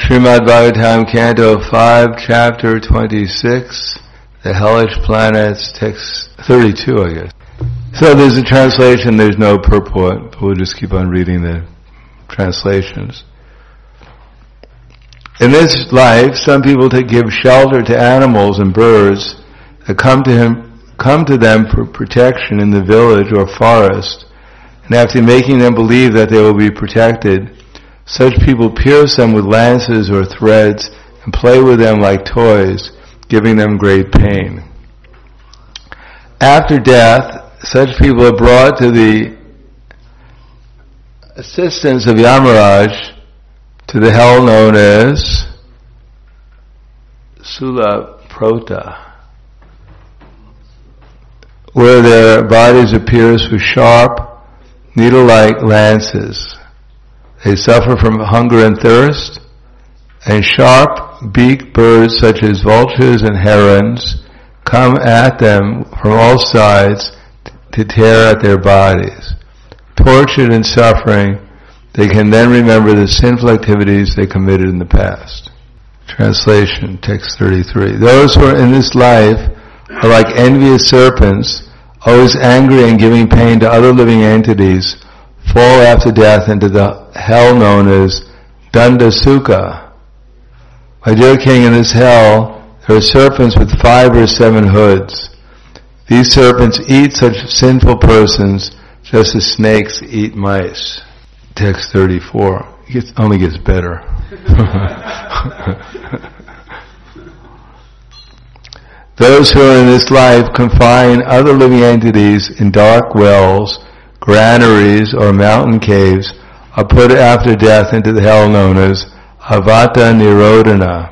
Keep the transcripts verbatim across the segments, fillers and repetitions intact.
Srimad Bhagavatam, Canto five, Chapter twenty-six, The Hellish Planets, text thirty-two, I guess. So there's a translation, there's no purport, but we'll just keep on reading the translations. In this life, some people to give shelter to animals and birds that come to him, come to them for protection in the village or forest, and after making them believe that they will be protected, such people pierce them with lances or threads and play with them like toys, giving them great pain. After death, such people are brought to the assistance of Yamaraj to the hell known as Sulaprota, where their bodies are pierced with sharp, needle-like lances. They suffer from hunger and thirst, and sharp-beaked birds such as vultures and herons come at them from all sides to tear at their bodies. Tortured and suffering, they can then remember the sinful activities they committed in the past. Translation, text thirty-three. Those who are in this life are like envious serpents, always angry and giving pain to other living entities, fall after death into the hell known as Dandasukha. My dear king, in this hell, there are serpents with five or seven hoods. These serpents eat such sinful persons just as snakes eat mice. Text thirty-four. It only gets better. Those who are in this life confine other living entities in dark wells, granaries, or mountain caves, are put after death into the hell known as Avata Nirodhana.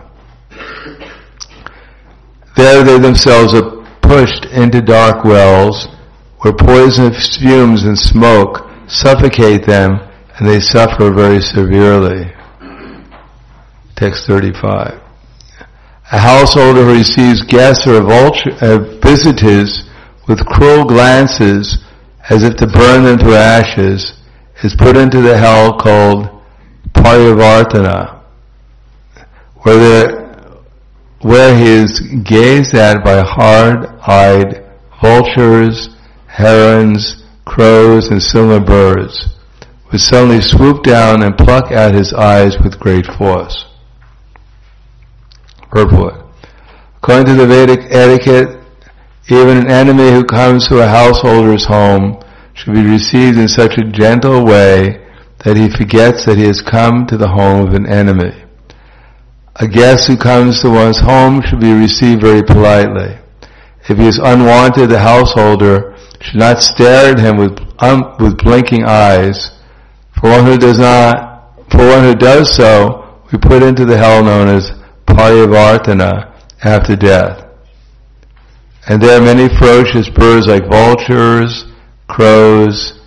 There they themselves are pushed into dark wells, where poisonous fumes and smoke suffocate them, and they suffer very severely. Text thirty-five. A householder who receives guests or vulture, uh, visitors with cruel glances, as if to burn them to ashes, is put into the hell called Parivartana, where, the, where he is gazed at by hard-eyed vultures, herons, crows, and similar birds, who suddenly swoop down and pluck at his eyes with great force. Purport. According to the Vedic etiquette, even an enemy who comes to a householder's home should be received in such a gentle way that he forgets that he has come to the home of an enemy. A guest who comes to one's home should be received very politely. If he is unwanted, the householder should not stare at him with um, with blinking eyes. For one who does not, for one who does so, we put into the hell known as Parivartana after death. And there are many ferocious birds like vultures, crows,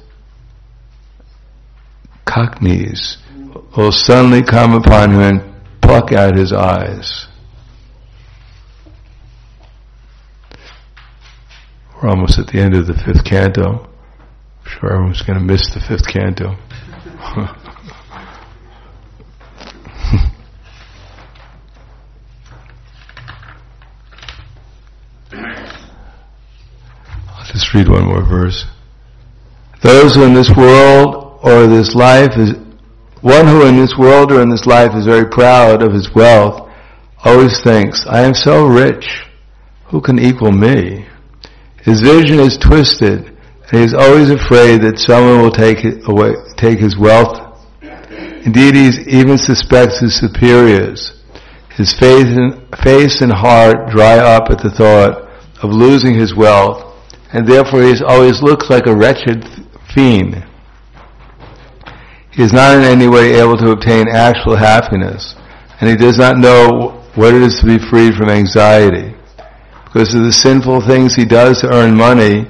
cockneys, will suddenly come upon him and pluck out his eyes. We're almost at the end of the fifth canto. I'm sure everyone's going to miss the fifth canto. I'll just read one more verse. Those who in this world or this life is, one who in this world or in this life is very proud of his wealth, always thinks, I am so rich, who can equal me? His vision is twisted, and he is always afraid that someone will take it away, take his wealth. Indeed, he even suspects his superiors. His face and, face and heart dry up at the thought of losing his wealth, and therefore he always looks like a wretched fiend. He is not in any way able to obtain actual happiness, and he does not know what it is to be freed from anxiety. Because of the sinful things he does to earn money,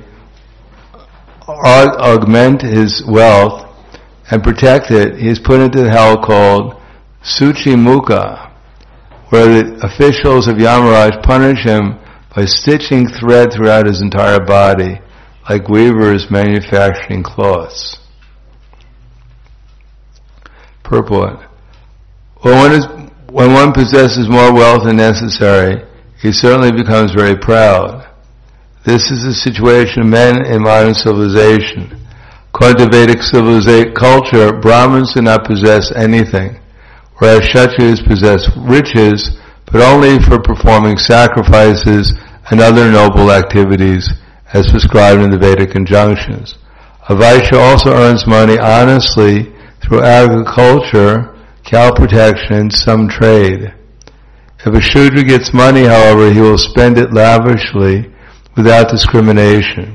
augment his wealth, and protect it, he is put into the hell called Suchimukha, where the officials of Yamaraj punish him by stitching thread throughout his entire body, like weavers manufacturing cloths. Purport. Well, one is one possesses more wealth than necessary, he certainly becomes very proud. This is the situation of men in modern civilization. According to Vedic civilization culture, Brahmins do not possess anything, whereas Kshatriyas possess riches, but only for performing sacrifices and other noble activities as prescribed in the Vedic injunctions. A Vaishya also earns money honestly through agriculture, cow protection, and some trade. If a Shudra gets money, however, he will spend it lavishly without discrimination,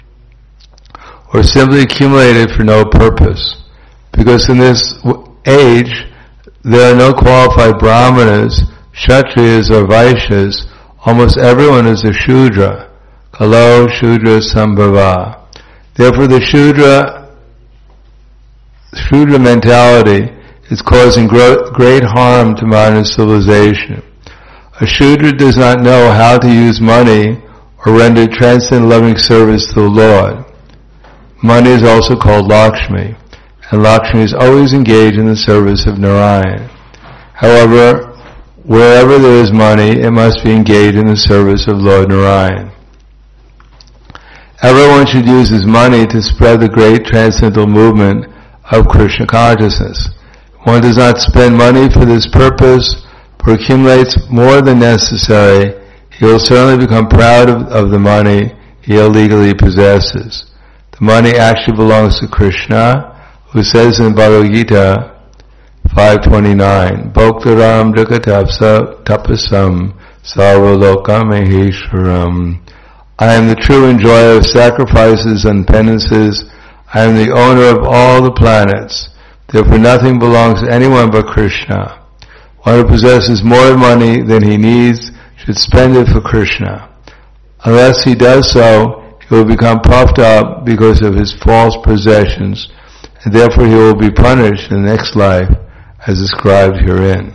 or simply accumulate it for no purpose. Because in this age, there are no qualified Brahmanas, Kshatriyas, or Vaishyas. Almost everyone is a Shudra. Kalo Shudra Sambhava. Therefore the Shudra, Shudra mentality is causing gro- great harm to modern civilization. A Shudra does not know how to use money or render transcendent loving service to the Lord. Money is also called Lakshmi, and Lakshmi is always engaged in the service of Narayan. However, wherever there is money, it must be engaged in the service of Lord Narayan. Everyone should use his money to spread the great transcendental movement of Krishna consciousness. If one does not spend money for this purpose, but accumulates more than necessary, he will certainly become proud of, of the money he illegally possesses. The money actually belongs to Krishna, who says in Bhagavad Gita five twenty-nine, Bhoktaram Jagatabsa Tapasam Sarvaloka Maheshwaram. I am the true enjoyer of sacrifices and penances. I am the owner of all the planets. Therefore nothing belongs to anyone but Krishna. One who possesses more money than he needs should spend it for Krishna. Unless he does so, he will become puffed up because of his false possessions, and therefore he will be punished in the next life, as described herein.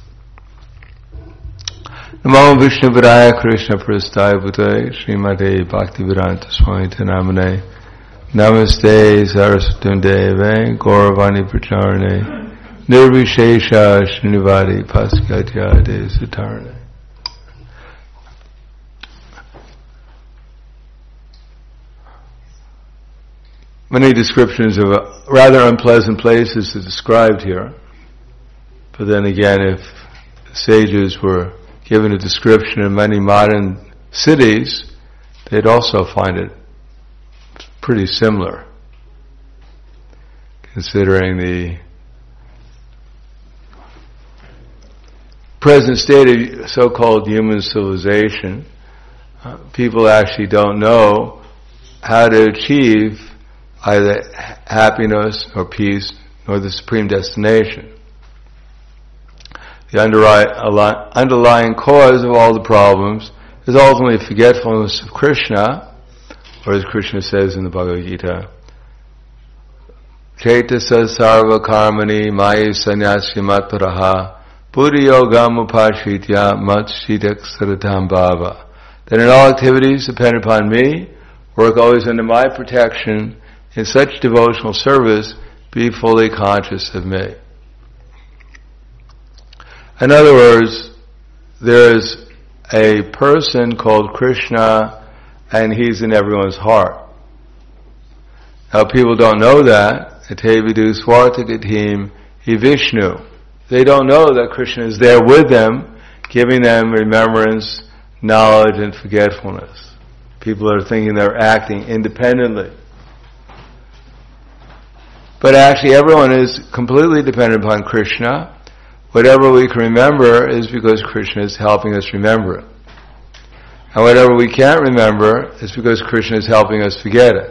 Namo Vishnu Padaya Krishna Prasthaya Bhutale Srimate Bhaktivedanta Swami Namane Namaste Saraswati Deve Gauravani Pracharane Nirvishesha Srinivadi Paskatyade Satarane. Many descriptions of uh, rather unpleasant places are described here. But then again, if sages were given a description of many modern cities, they'd also find it pretty similar, considering the present state of so-called human civilization. Uh, people actually don't know how to achieve either happiness or peace or the supreme destination. The underlying cause of all the problems is ultimately forgetfulness of Krishna, or as Krishna says in the Bhagavad Gita, Chaitasa sarva karmani maya sanyasya matparaha buddhi yogam upashitya matshitak saratam bhava. That in all activities depend upon me, work always under my protection, in such devotional service, be fully conscious of me. In other words, there is a person called Krishna, and he's in everyone's heart. Now people don't know that. Atevidu swartagatim hi Vishnu. They don't know that Krishna is there with them, giving them remembrance, knowledge, and forgetfulness. People are thinking they're acting independently. But actually everyone is completely dependent upon Krishna. Whatever we can remember is because Krishna is helping us remember it. And whatever we can't remember is because Krishna is helping us forget it.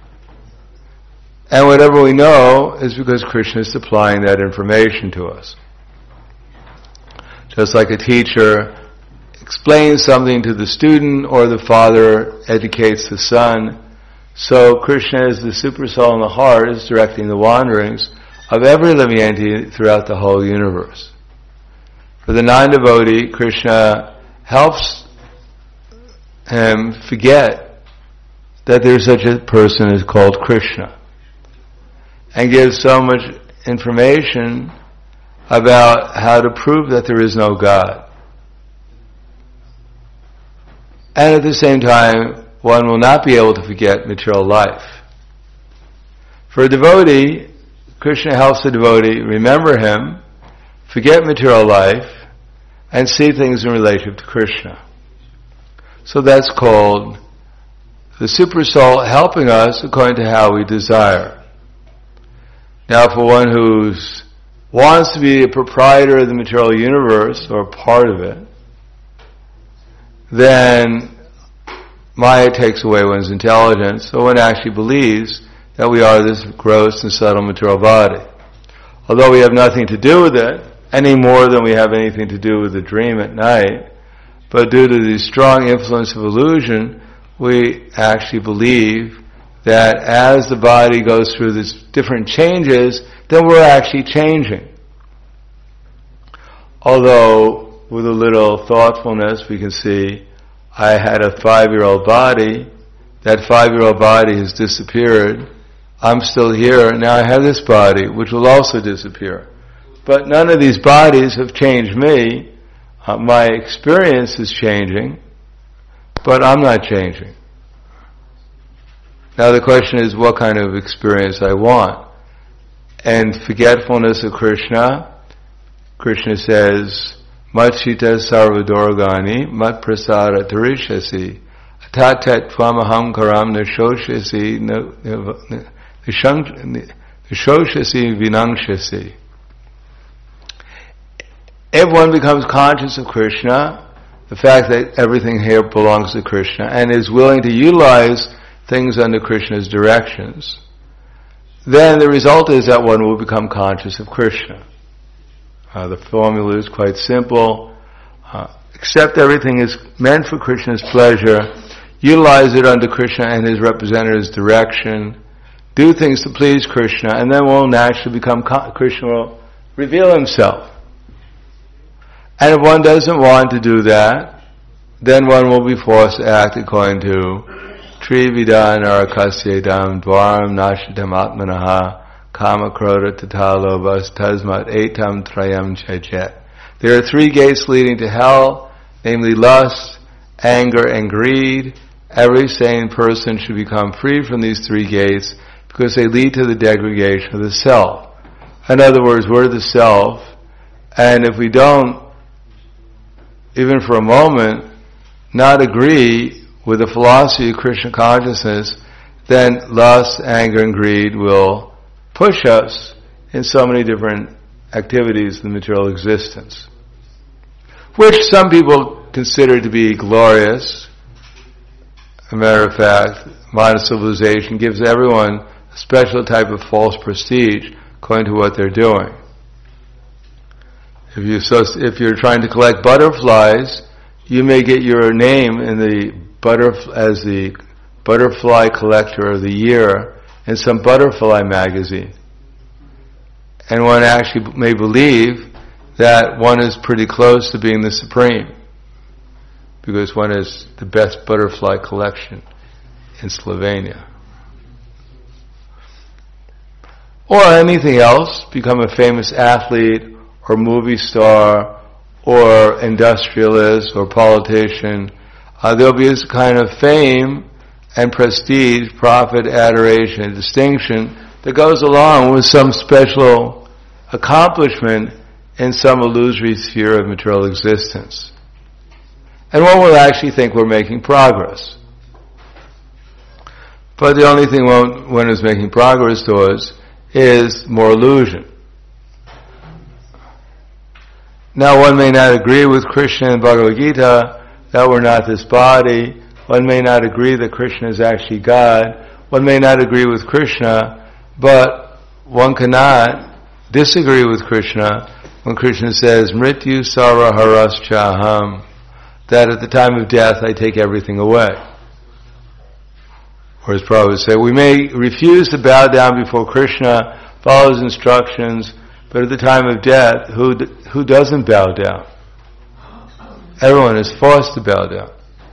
And whatever we know is because Krishna is supplying that information to us. Just like a teacher explains something to the student or the father educates the son, so Krishna as the super soul in the heart is directing the wanderings of every living entity throughout the whole universe. For the non-devotee, Krishna helps him forget that there's such a person as called Krishna, and gives so much information about how to prove that there is no God. And at the same time, one will not be able to forget material life. For a devotee, Krishna helps the devotee remember him, forget material life, and see things in relation to Krishna. So that's called the super soul helping us according to how we desire. Now for one who wants to be a proprietor of the material universe, or part of it, then Maya takes away one's intelligence, so one actually believes that we are this gross and subtle material body. Although we have nothing to do with it, any more than we have anything to do with the dream at night, but due to the strong influence of illusion, we actually believe that as the body goes through these different changes, then we're actually changing. Although, with a little thoughtfulness, we can see, I had a five-year-old body, that five-year-old body has disappeared, I'm still here, now I have this body, which will also disappear. But none of these bodies have changed me. Uh, my experience is changing, but I'm not changing. Now the question is what kind of experience I want. And forgetfulness of Krishna, Krishna says, Mat Shita Sarvadorgani, Mat Prasara Tarishasi, Atatat Tvamaham Karam Nishoshasi, Nishoshasi Vinangshasi. If one becomes conscious of Krishna, the fact that everything here belongs to Krishna, and is willing to utilize things under Krishna's directions, then the result is that one will become conscious of Krishna. Uh, the formula is quite simple. Uh, accept everything is meant for Krishna's pleasure, utilize it under Krishna and his representative's direction, do things to please Krishna, and then one will naturally become, con- Krishna will reveal himself. And if one doesn't want to do that, then one will be forced to act according to Trividha Narakasyedam Dvaram Nashitam Atmanaha Kama Krodha Tata Lobhas Tasmat Etam Trayam Chajet. There are three gates leading to hell, namely lust, anger, and greed. Every sane person should become free from these three gates because they lead to the degradation of the self. In other words, we're the self, and if we don't, even for a moment, not agree with the philosophy of Krishna consciousness, then lust, anger, and greed will push us in so many different activities in material existence, which some people consider to be glorious. As a matter of fact, modern civilization gives everyone a special type of false prestige according to what they're doing. If you so, if you're trying to collect butterflies, you may get your name in the butterf- as the butterfly collector of the year in some butterfly magazine. And one actually may believe that one is pretty close to being the supreme, because one is the best butterfly collection in Slovenia. Or anything else, become a famous athlete, or movie star, or industrialist, or politician. Uh, there'll be this kind of fame and prestige, profit, adoration, and distinction that goes along with some special accomplishment in some illusory sphere of material existence. And one will actually think we're making progress. But the only thing one, one is making progress towards is more illusion. Now one may not agree with Krishna and Bhagavad Gita that we're not this body. One may not agree that Krishna is actually God. One may not agree with Krishna, but one cannot disagree with Krishna when Krishna says, Mrityu Sarva Haraschaham, that at the time of death I take everything away. Or as Prabhupada would say, we may refuse to bow down before Krishna, follow his instructions, but at the time of death, who who doesn't bow down? Everyone is forced to bow down.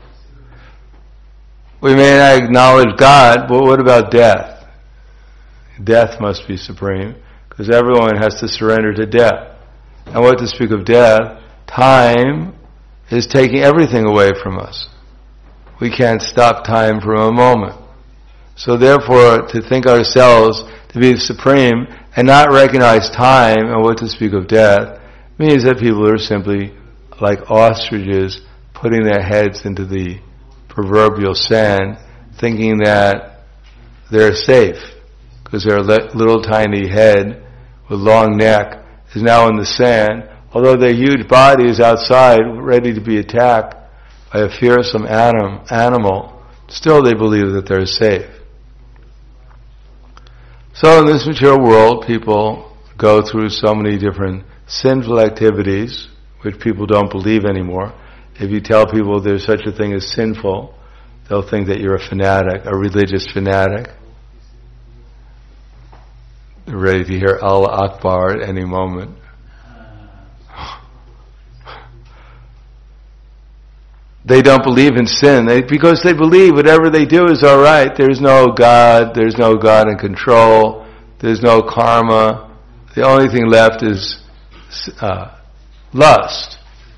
We may not acknowledge God, but what about death? Death must be supreme, because everyone has to surrender to death. and what to speak of death, time is taking everything away from us. We can't stop time for a moment. So therefore, to think ourselves to be supreme and not recognize time and what to speak of death means that people are simply like ostriches putting their heads into the proverbial sand, thinking that they're safe because their little tiny head with long neck is now in the sand, although their huge body is outside ready to be attacked by a fearsome anim, animal, still they believe that they're safe. So in this material world, people go through so many different sinful activities, which people don't believe anymore. If you tell people there's such a thing as sinful, they'll think that you're a fanatic, a religious fanatic. They're ready to hear Allah Akbar at any moment. They don't believe in sin they, because they believe whatever they do is alright. There's no God, there's no God in control, there's no karma. The only thing left is uh, lust.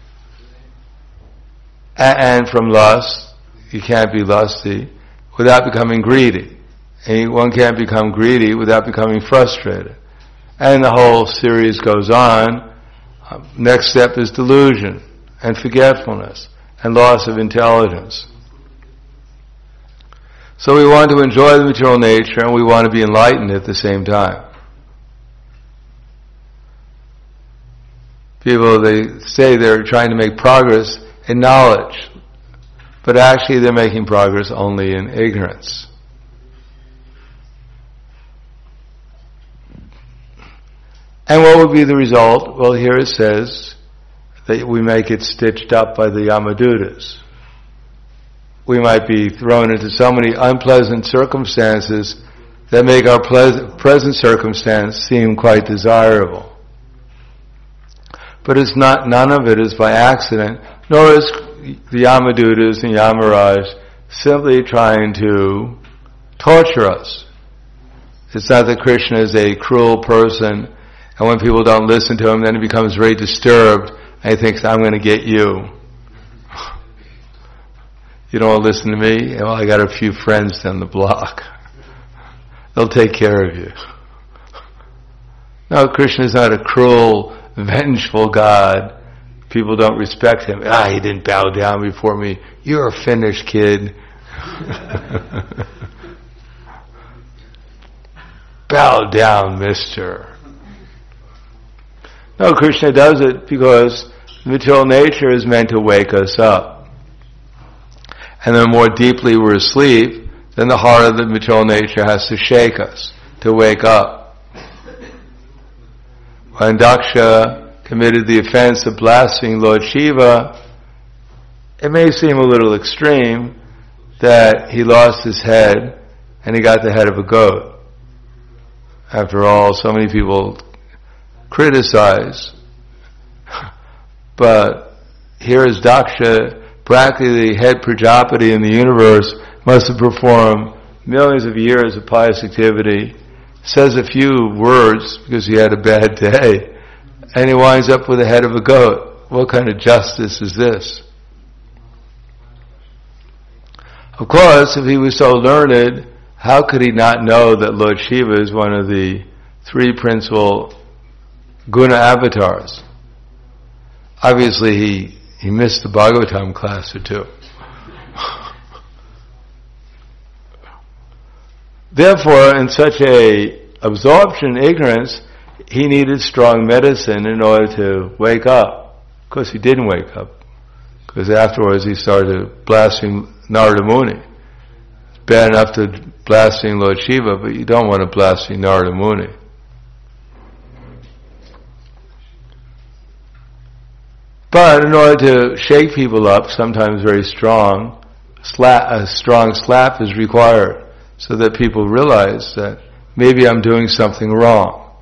A- and from lust, you can't be lusty without becoming greedy. And one can't become greedy without becoming frustrated. And the whole series goes on. Uh, next step is delusion and forgetfulness and loss of intelligence. So we want to enjoy the material nature and we want to be enlightened at the same time. People, they say they're trying to make progress in knowledge, but actually they're making progress only in ignorance. And what would be the result? Well, here it says that we may get stitched up by the Yamadutas. We might be thrown into so many unpleasant circumstances that make our pleasant, present circumstance seem quite desirable. But it's not, none of it is by accident, nor is the Yamadutas and Yamaraj simply trying to torture us. It's not that Krishna is a cruel person, and when people don't listen to him, then he becomes very disturbed, and he thinks, I'm going to get you. You don't want to listen to me? Well, I got a few friends down the block. They'll take care of you. No, Krishna is not a cruel, vengeful God. People don't respect him. Ah, he didn't bow down before me. You're a finished kid. Bow down, mister. No, Krishna does it because material nature is meant to wake us up. And the more deeply we're asleep, then the harder the material nature has to shake us, to wake up. When Daksha committed the offense of blaspheming Lord Shiva, it may seem a little extreme that he lost his head and he got the head of a goat. After all, so many people criticize, but here is Daksha, practically the head Prajapati in the universe, must have performed millions of years of pious activity, says a few words because he had a bad day, and he winds up with the head of a goat. What kind of justice is this? Of course, if he was so learned, how could he not know that Lord Shiva is one of the three principal guna avatars? Obviously, he, he missed the Bhagavatam class or two. Therefore, in such a absorption in ignorance, he needed strong medicine in order to wake up. Of course, he didn't wake up, because afterwards he started to blaspheme Narada Muni. It's bad enough to blaspheme Lord Shiva, but you don't want to blaspheme Narada Muni. But in order to shake people up, sometimes very strong, slap, a strong slap is required so that people realize that maybe I'm doing something wrong.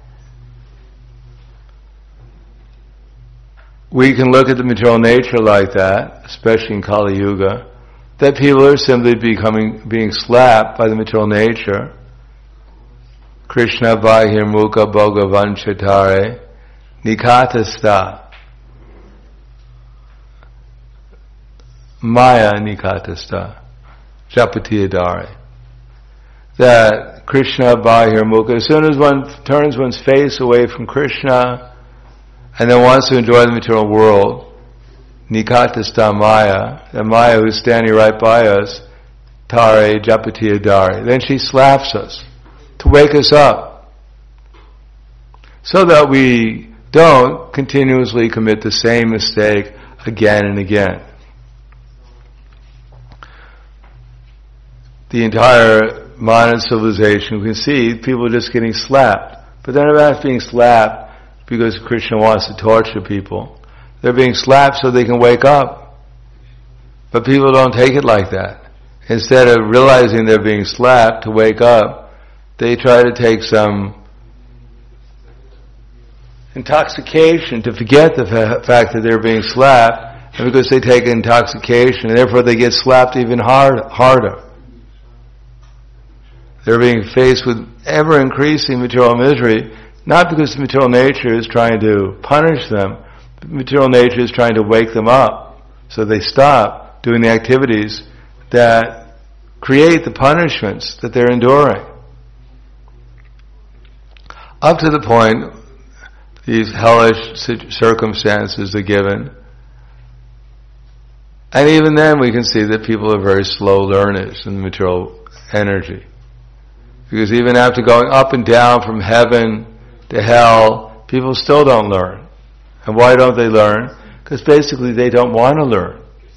We can look at the material nature like that, especially in Kali Yuga, that people are simply becoming, being slapped by the material nature. Krishna Vahir Mukha Bhoga Vanchatare nikatastha. Maya nikatastha. Japatiyadari. That Krishna Bahirmukha, as soon as one turns one's face away from Krishna and then wants to enjoy the material world, nikatastha Maya, the Maya who's standing right by us, Tare Japatiyadari, then she slaps us to wake us up so that we don't continuously commit the same mistake again and again. The entire modern civilization, we can see people just getting slapped, but they're not being slapped because Krishna wants to torture people. They're being slapped so they can wake up. But people don't take it like that. Instead of realizing they're being slapped to wake up, they try to take some intoxication to forget the fa- fact that they're being slapped, and because they take intoxication, and therefore they get slapped even hard, harder. They're being faced with ever-increasing material misery, not because the material nature is trying to punish them, but material nature is trying to wake them up, so they stop doing the activities that create the punishments that they're enduring. Up to the point these hellish circumstances are given, and even then we can see that people are very slow learners in the material energy. Because even after going up and down from heaven to hell, people still don't learn. And why don't they learn? Because basically they don't want to learn.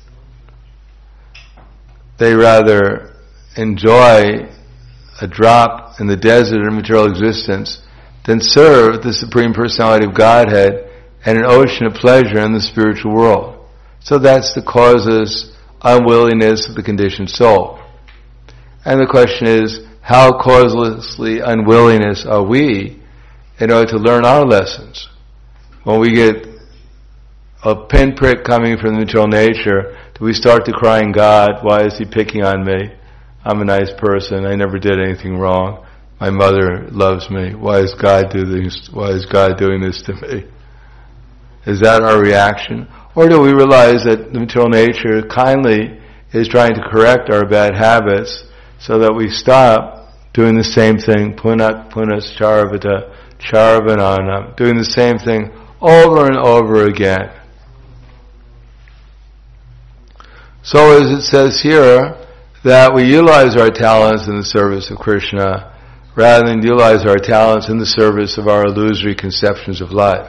They rather enjoy a drop in the desert of material existence than serve the Supreme Personality of Godhead and an ocean of pleasure in the spiritual world. So that's the causes unwillingness of the conditioned soul. And the question is, how causelessly unwillingness are we in order to learn our lessons? When we get a pinprick coming from the material nature, do we start to crying, God, why is he picking on me? I'm a nice person, I never did anything wrong. My mother loves me. Why is God do this? Why is God doing this to me? Is that our reaction? Or do we realize that the material nature kindly is trying to correct our bad habits so that we stop doing the same thing, punat punas charvata charvananam, doing the same thing over and over again. So as it says here, that we utilize our talents in the service of Krishna rather than utilize our talents in the service of our illusory conceptions of life.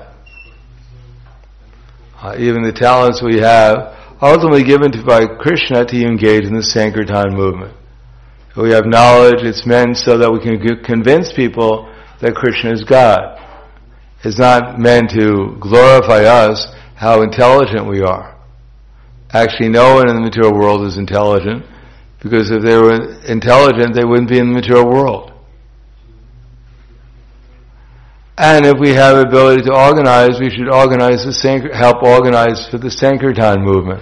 Uh, even the talents we have are ultimately given to by Krishna to engage in the Sankirtan movement. If we have knowledge, it's meant so that we can g- convince people that Krishna is God. It's not meant to glorify us, how intelligent we are. Actually, no one in the material world is intelligent, because if they were intelligent, they wouldn't be in the material world. And if we have ability to organize, we should organize the Sankir- help organize for the Sankirtan movement.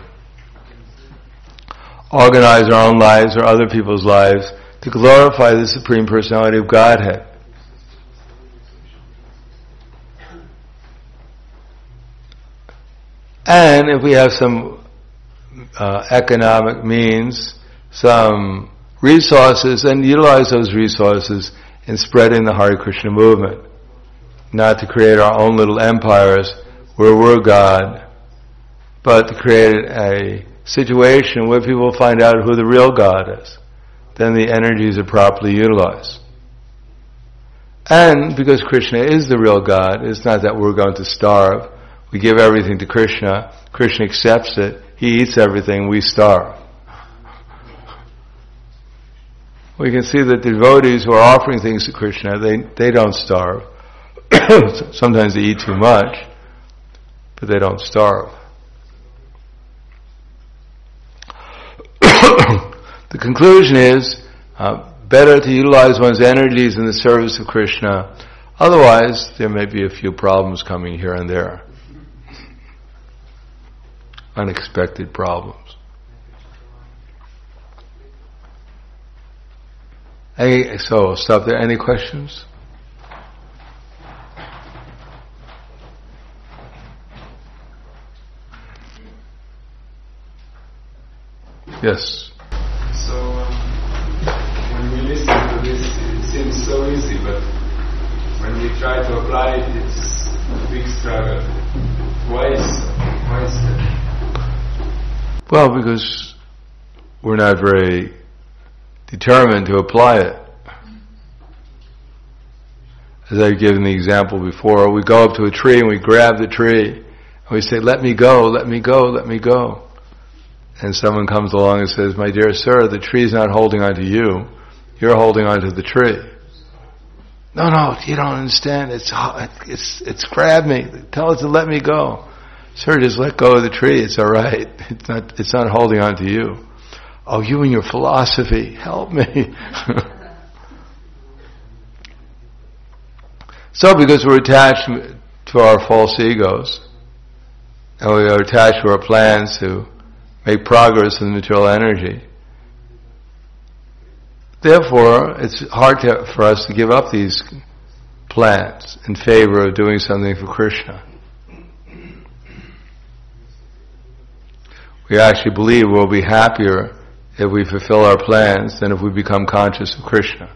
Organize our own lives or other people's lives to glorify the Supreme Personality of Godhead. And if we have some uh, economic means, some resources, then utilize those resources in spreading the Hare Krishna movement. Not to create our own little empires where we're God, but to create a situation where people find out who the real God is. Then the energies are properly utilized. And because Krishna is the real God, it's not that we're going to starve. We give everything to Krishna. Krishna accepts it. He eats everything. We starve. We can see that the devotees who are offering things to Krishna, they, they don't starve. Sometimes they eat too much, but they don't starve. The conclusion is, uh, better to utilize one's energies in the service of Krishna. Otherwise, there may be a few problems coming here and there. Unexpected problems. Hey, so I'll stop there. Any questions? Yes. So um, when we listen to this, it seems so easy, but when we try to apply it, it's a big struggle. Why is why is that? Well, because we're not very determined to apply it. As I've given the example before, we go up to a tree and we grab the tree and we say, "Let me go, let me go, let me go." And someone comes along and says, "My dear sir, the tree's not holding on to you. You're holding on to the tree." "No, no, you don't understand. It's it's it's grabbed me. Tell it to let me go." "Sir, just let go of the tree. It's all right. It's not it's not holding on to you." "Oh, you and your philosophy. Help me." So, because we're attached to our false egos, and we are attached to our plans to make progress in material energy, therefore, it's hard to, for us to give up these plans in favor of doing something for Krishna. We actually believe we'll be happier if we fulfill our plans than if we become conscious of Krishna.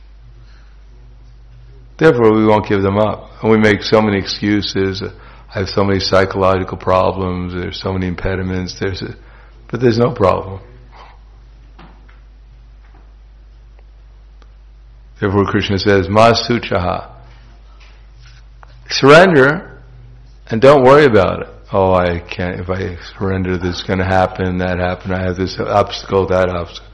Therefore, we won't give them up. And we make so many excuses. I have so many psychological problems. There's so many impediments. There's a, but there's no problem. Therefore, Krishna says, "Masuchaha." Surrender, and don't worry about it. "Oh, I can't. If I surrender, this is going to happen. That happen. I have this obstacle. That obstacle."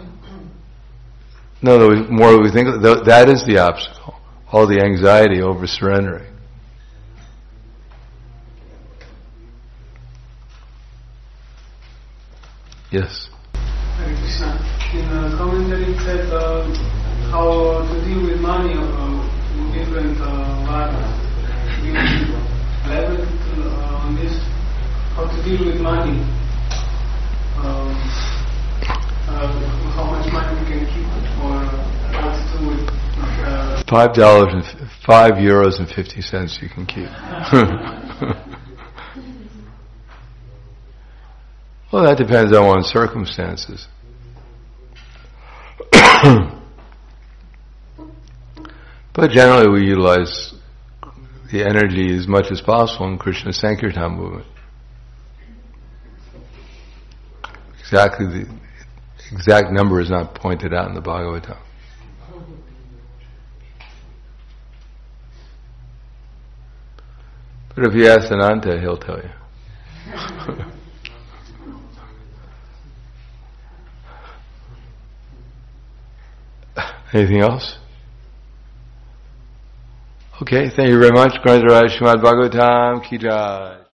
No, the more we think, that is the obstacle. All the anxiety over surrendering. Yes. Hare Krishna. In the commentary it said uh, how to deal with money uh, in different uh, varnas. You elaborate uh, on this? How to deal with money? Um, uh, how much money we can keep, or what to do with uh, five dollars and f- five euros and fifty cents you can keep. Well, that depends on one's circumstances. But generally we utilize the energy as much as possible in Krishna Sankirtan movement. Exactly the exact number is not pointed out in the Bhagavatam. But if you ask Ananta, he'll tell you. Anything else? Okay, thank you very much. Srimad Bhagavatam Ki Jai.